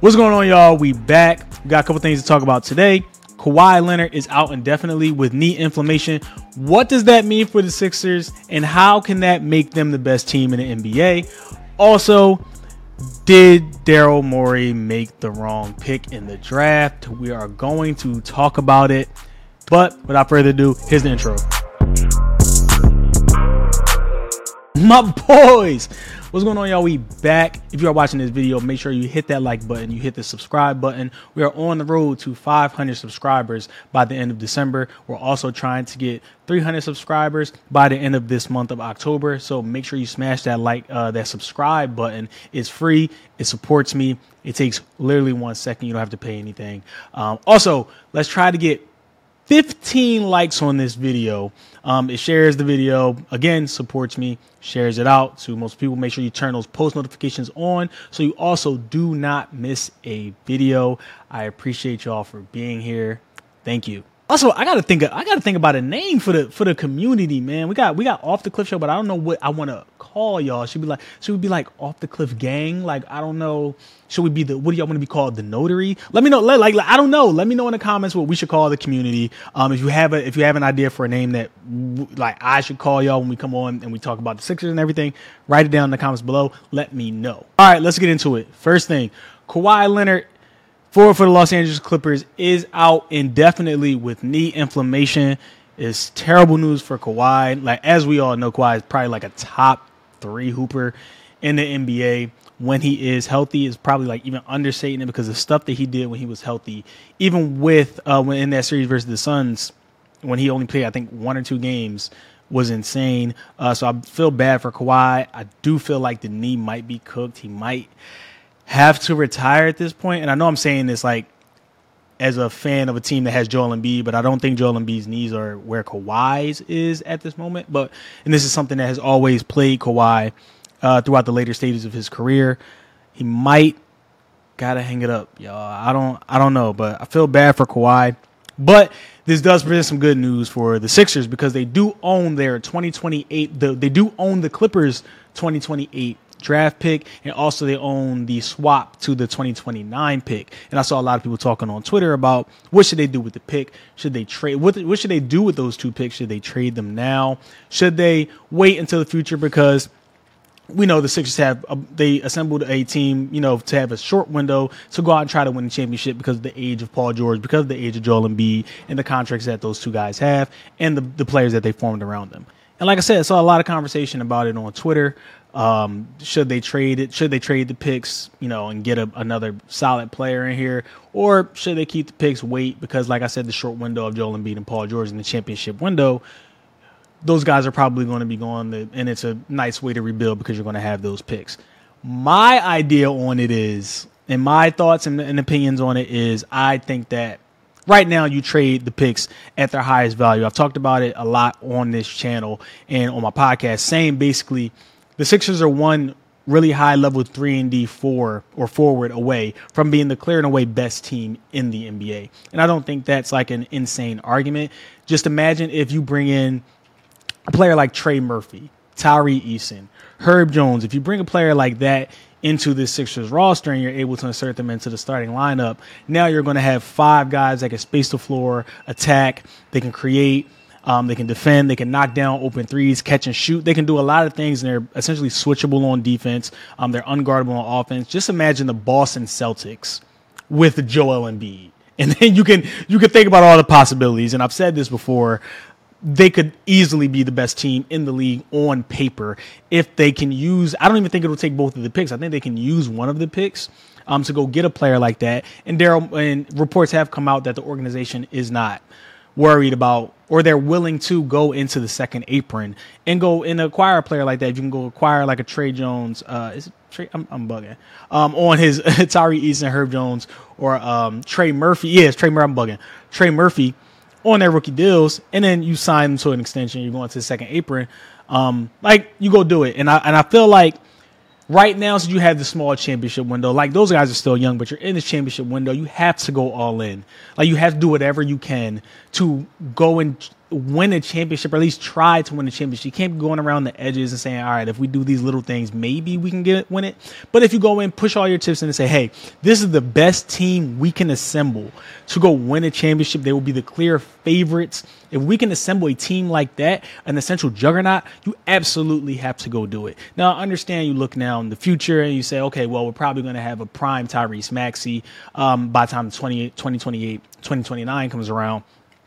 What's going on, y'all? We back. We got a couple things to talk about today. Kawhi Leonard is out indefinitely with knee inflammation. What does that mean for the Sixers, and how can that make them the best team in the NBA? Also, did Daryl Morey make the wrong pick in the draft? We are going to talk about it. But without further ado, here's the intro. My boys, what's going on, y'all? We back. If you are watching this video, make sure you hit that like button, you hit the subscribe button. We are on the road to 500 subscribers by the end of December. We're also trying to get 300 subscribers by the end of this month of October. So make sure you smash that that subscribe button. It's free. It supports me. It takes literally 1 second. You don't have to pay anything. Also, let's try to get 15 likes on this video. It shares the video, again, supports me, shares it out to most people. Make sure you turn those post notifications on so you also do not miss a video. I appreciate y'all for being here. Thank you. Also, I gotta think about a name for the community, man. We got Off the Cliff Show, but I don't know what I want to call y'all. Should we be like Off the Cliff Gang? Like, I don't know. Should we be what do y'all want to be called? The Notary? Let me know. Like I don't know. Let me know in the comments what we should call the community. If you have an idea for a name that like I should call y'all when we come on and we talk about the Sixers and everything, write it down in the comments below. Let me know. All right, let's get into it. First thing, Kawhi Leonard, forward for the Los Angeles Clippers, is out indefinitely with knee inflammation. It's terrible news for Kawhi. Like, as we all know, Kawhi is probably like a top 3 hooper in the NBA. When he is healthy, is probably like even understating it because the stuff that he did when he was healthy, even with when in that series versus the Suns, when he only played, I think, 1 or 2 games, was insane. So I feel bad for Kawhi. I do feel like the knee might be cooked. He might have to retire at this point. And I know I'm saying this like as a fan of a team that has Joel Embiid, but I don't think Joel Embiid's knees are where Kawhi's is at this moment. And this is something that has always plagued Kawhi throughout the later stages of his career. He might gotta hang it up, y'all. I don't know, but I feel bad for Kawhi. But this does present some good news for the Sixers because they do own their 2028. They do own the Clippers 2028 draft pick, and also they own the swap to the 2029 pick. And I saw a lot of people talking on Twitter about what should they do with the pick. Should they trade? What should they do with those 2 picks? Should they trade them now? Should they wait until the future? Because we know the Sixers they assembled a team, to have a short window to go out and try to win the championship because of the age of Paul George, because of the age of Joel Embiid, and the contracts that those 2 guys have, and the players that they formed around them. And like I said, I saw a lot of conversation about it on Twitter. Should they trade it? Should they trade the picks, and get another solid player in here? Or should they keep the picks, wait? Because like I said, the short window of Joel Embiid and Paul George in the championship window, those guys are probably going to be gone, and it's a nice way to rebuild because you're going to have those picks. My idea on it is, and my thoughts and opinions on it is, I think that right now you trade the picks at their highest value. I've talked about it a lot on this channel and on my podcast, saying basically the Sixers are one really high level 3-and-D forward away from being the clear and away best team in the NBA. And I don't think that's like an insane argument. Just imagine if you bring in a player like Trey Murphy, Tyree Eason, Herb Jones. If you bring a player like that into the Sixers roster and you're able to insert them into the starting lineup, now you're going to have 5 guys that can space the floor, attack, they can create, they can defend, they can knock down open threes, catch and shoot. They can do a lot of things, and they're essentially switchable on defense. They're unguardable on offense. Just imagine the Boston Celtics with Joel Embiid. And then you can think about all the possibilities. And I've said this before. They could easily be the best team in the league on paper if they can use. I don't even think it'll take both of the picks. I think they can use one of the picks to go get a player like that. And reports have come out that the organization is not worried about, or they're willing to go into the second apron and go and acquire a player like that. If you can go acquire like a Trey Jones, is it Trey? I'm bugging. On his Tyree Eason, Herb Jones, or Trey Murphy. Yeah, it's Trey Murphy. I'm bugging. Trey Murphy on their rookie deals, and then you sign them to an extension. You're going to the second apron. Like, you go do it. And I feel like right now, since you have the small championship window, like, those guys are still young, but you're in this championship window, you have to go all in. Like, you have to do whatever you can to go and win a championship, or at least try to win a championship. You can't be going around the edges and saying, all right, if we do these little things, maybe we can win it. But if you go in, push all your chips in and say, hey, this is the best team we can assemble to go win a championship. They will be the clear favorites. If we can assemble a team like that, an essential juggernaut, you absolutely have to go do it. Now, I understand you look now in the future and you say, okay, well, we're probably going to have a prime Tyrese Maxey by the time 2028, 2029 comes around.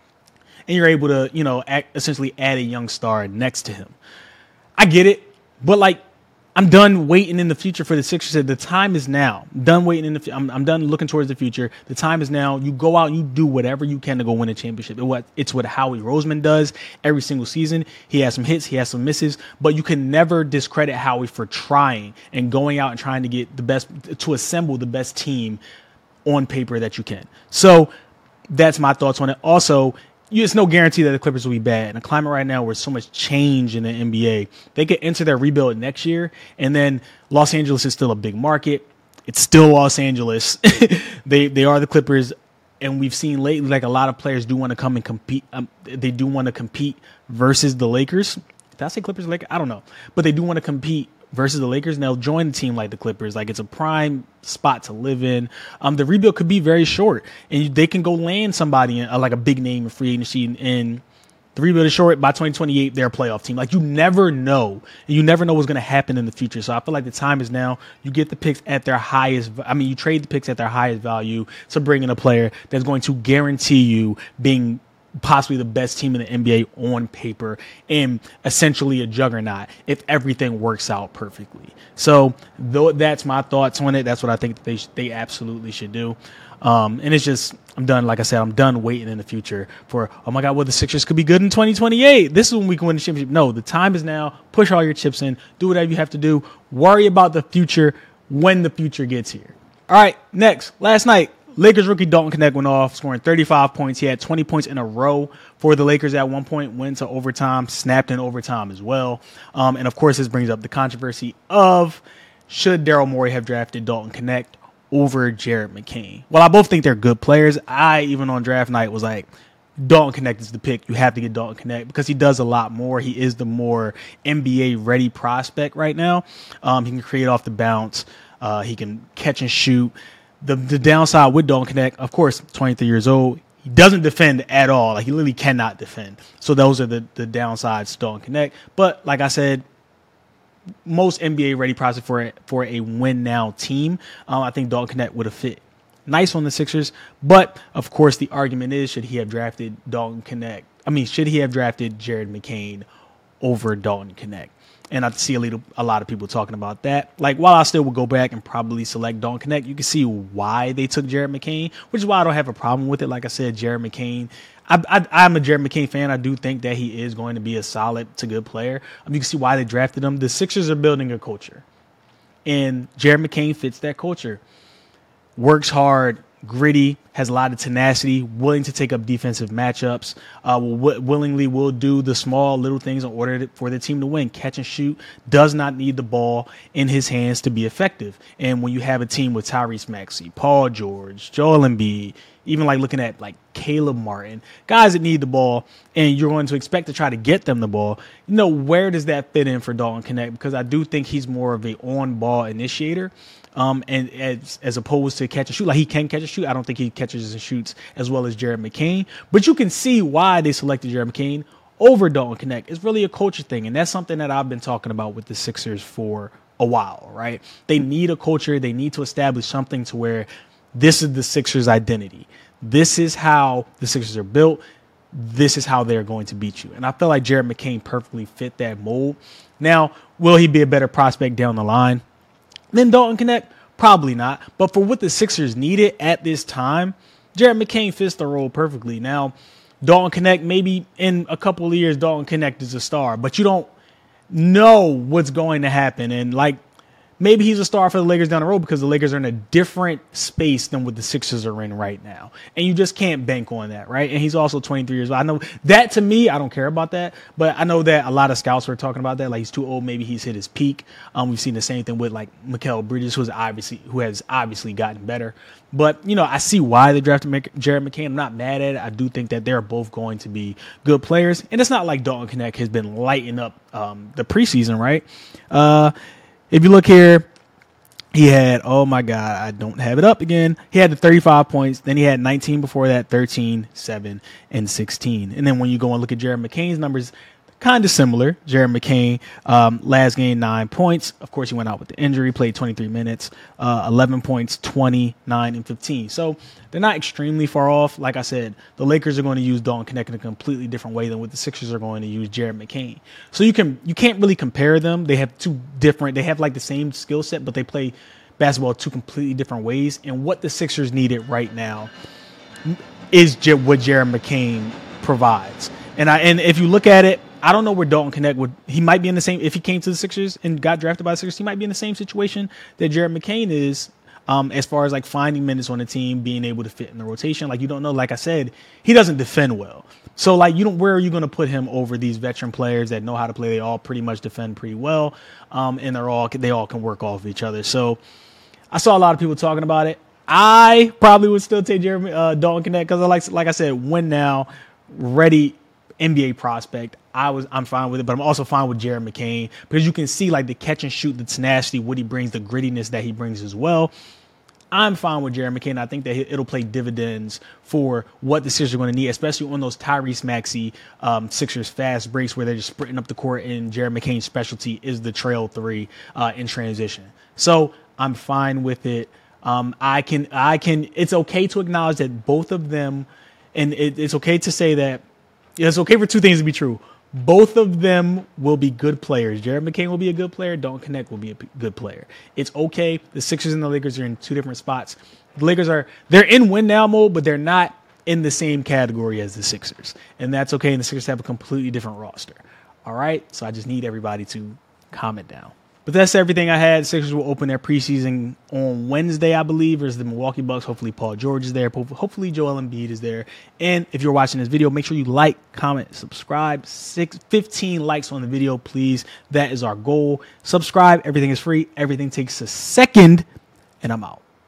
And you're able to, essentially add a young star next to him. I get it, but I'm done waiting in the future for the Sixers. The time is now. I'm done waiting I'm done looking towards the future. The time is now. You go out and you do whatever you can to go win a championship. It's what Howie Roseman does every single season. He has some hits, he has some misses, but you can never discredit Howie for trying and going out and trying to get to assemble the best team on paper that you can. So that's my thoughts on it. Also, it's no guarantee that the Clippers will be bad. In a climate right now where so much change in the NBA, they could enter their rebuild next year, and then Los Angeles is still a big market. It's still Los Angeles. They are the Clippers, and we've seen lately a lot of players do want to come and compete. They do want to compete versus the Lakers. Did I say Clippers or Lakers? I don't know, but they do want to compete versus the Lakers, and they'll join a team like the Clippers. It's a prime spot to live in. The rebuild could be very short, and they can go land somebody like a big name in free agency, and the rebuild is short. By 2028, they're a playoff team. You never know, and you never know what's going to happen in the future. So I feel like the time is now. You get the picks at their highest. You trade the picks at their highest value to bring in a player that's going to guarantee you being possibly the best team in the NBA on paper and essentially a juggernaut if everything works out perfectly. So that's my thoughts on it. That's what I think they absolutely should do. And it's just, I'm done. Like I said, I'm done waiting in the future for, oh my God, well, the Sixers could be good in 2028. This is when we can win the championship. No, the time is now. Push all your chips in. Do whatever you have to do. Worry about the future when the future gets here. All right, next. Last night, Lakers rookie Dalton Knecht went off, scoring 35 points. He had 20 points in a row for the Lakers at one point, went to overtime, snapped in overtime as well. And, of course, this brings up the controversy of should Daryl Morey have drafted Dalton Knecht over Jared McCain? Well, I both think they're good players. I, even on draft night, was like, Dalton Knecht is the pick. You have to get Dalton Knecht because he does a lot more. He is the more NBA-ready prospect right now. He can create off the bounce. He can catch and shoot. The downside with Dalton Knecht, of course, 23 years old, he doesn't defend at all. He literally cannot defend. So those are the downsides to Dalton Knecht. But like I said, most NBA-ready prospect for a win-now team, I think Dalton Knecht would have fit nice on the Sixers. But, of course, the argument is, should he have drafted should he have drafted Jared McCain over Dalton Knecht? And I see a lot of people talking about that. While I still would go back and probably select Dalton Knecht, you can see why they took Jared McCain, which is why I don't have a problem with it. Like I said, Jared McCain, I'm a Jared McCain fan. I do think that he is going to be a solid to good player. You can see why they drafted him. The Sixers are building a culture, and Jared McCain fits that culture. Works hard, gritty, has a lot of tenacity, willing to take up defensive matchups, willingly will do the small little things in order for the team to win. Catch and shoot, does not need the ball in his hands to be effective. And when you have a team with Tyrese Maxey, Paul George, Joel Embiid, even looking at Caleb Martin, guys that need the ball, and you're going to expect to try to get them the ball, where does that fit in for Dalton Knecht? Because I do think he's more of a on-ball initiator. And as opposed to catch and shoot, he can catch and shoot. I don't think he catches and shoots as well as Jared McCain, but you can see why they selected Jared McCain over Dalton Knecht. It's really a culture thing, and that's something that I've been talking about with the Sixers for a while, right? They need a culture. They need to establish something to where this is the Sixers' identity. This is how the Sixers are built. This is how they're going to beat you. And I feel like Jared McCain perfectly fit that mold. Now, will he be a better prospect down the line than Dalton Knecht? Probably not. But for what the Sixers needed at this time, Jared McCain fits the role perfectly. Now, Dalton Knecht, maybe in a couple of years, Dalton Knecht is a star, but you don't know what's going to happen. And maybe he's a star for the Lakers down the road because the Lakers are in a different space than what the Sixers are in right now. And you just can't bank on that, right? And he's also 23 years old. I know that, to me, I don't care about that, but I know that a lot of scouts were talking about that. Like, he's too old. Maybe he's hit his peak. We've seen the same thing with like Mikal Bridges, who has obviously gotten better. But, you know, I see why they drafted Jared McCain. I'm not mad at it. I do think that they're both going to be good players. And it's not like Dalton Knecht has been lighting up the preseason, right? If you look here, he had, oh my God, I don't have it up again. He had the 35 points. Then he had 19 before that, 13, 7, and 16. And then when you go and look at Jared McCain's numbers, kind of similar. Jared McCain, last game, 9 points. Of course, he went out with the injury, played 23 minutes, 11 points, 20, 9, and 15. So they're not extremely far off. Like I said, the Lakers are going to use Dalton Knecht in a completely different way than what the Sixers are going to use Jared McCain. So you can't really compare them. They have they have like the same skill set, but they play basketball two completely different ways. And what the Sixers needed right now is what Jared McCain provides. And if you look at it, I don't know where Dalton Knecht would. He might be in the same. If he came to the Sixers and got drafted by the Sixers, he might be in the same situation that Jared McCain is, as far as like finding minutes on the team, being able to fit in the rotation. Like, you don't know. Like I said, he doesn't defend well. So like, where are you going to put him over these veteran players that know how to play? They all pretty much defend pretty well, and they all can work off each other. So I saw a lot of people talking about it. I probably would still take Dalton Knecht because like I said, win now, ready NBA prospect. I'm fine with it, but I'm also fine with Jared McCain because you can see like the catch and shoot, the tenacity, what he brings, the grittiness that he brings as well. I'm fine with Jared McCain. I think that it'll play dividends for what the Sixers are going to need, especially on those Tyrese Maxey Sixers fast breaks where they're just sprinting up the court, and Jared McCain's specialty is the trail three in transition. So I'm fine with it. I can. It's okay to acknowledge that both of them, and it's okay to say that it's okay for two things to be true. Both of them will be good players. Jared McCain will be a good player. Dalton Knecht will be a good player. It's okay. The Sixers and the Lakers are in two different spots. The Lakers they're in win now mode, but they're not in the same category as the Sixers. And that's okay. And the Sixers have a completely different roster. All right. So I just need everybody to comment down. But that's everything I had. Sixers will open their preseason on Wednesday, I believe, versus the Milwaukee Bucks. Hopefully Paul George is there. Hopefully Joel Embiid is there. And if you're watching this video, make sure you like, comment, subscribe. 15 likes on the video, please. That is our goal. Subscribe. Everything is free. Everything takes a second. And I'm out.